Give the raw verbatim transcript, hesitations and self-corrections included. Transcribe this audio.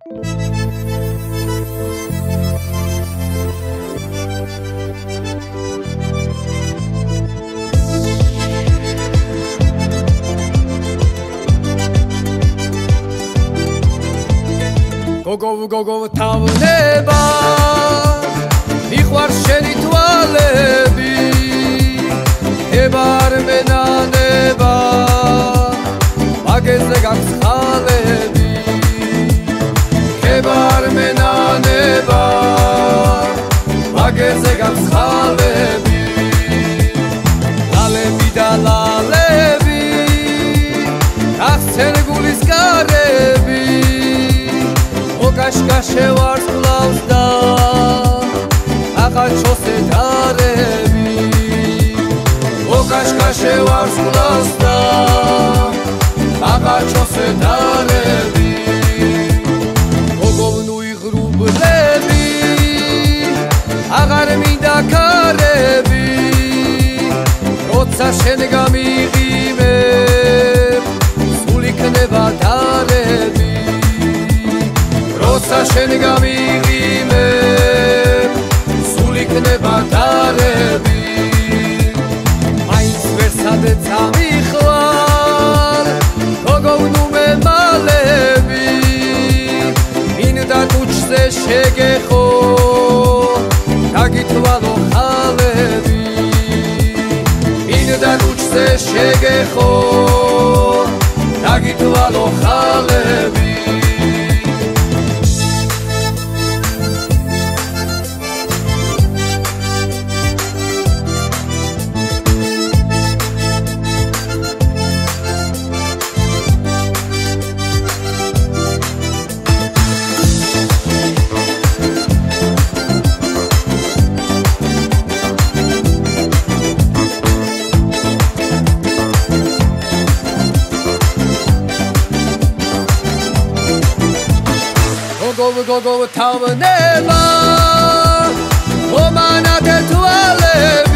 გოგო გოგო თავნება მიყვარს შენი თვალები ებარ მენანება მაგეზე გაქვს ხალები ებარ მენანება მაგეზე გაქვს ხალები ლალები და ლალები ახსენ გულის კარები კაშკაშე ვარსკვლავს და აღაჩოსე დარები კაშკაშე ვარსკვლავს და აღაჩოსე დარები გოგოვნუი ღრუბლები აღარ მინდა ქარები როცა შენ გამიღიმებ სულ იქნება დარები როცა შენ გამიღიმებ სულ იქნება დარები მაინც ვერ სადე წამიხვალ გოგოვნუ მემალები მინდა კუჩზე შეგეხო დაგითვალო ხალები მინდა კუჩზე შეგეხო დაგითვალო ხალები გოგო გოგო თავნება მომანათე თვალები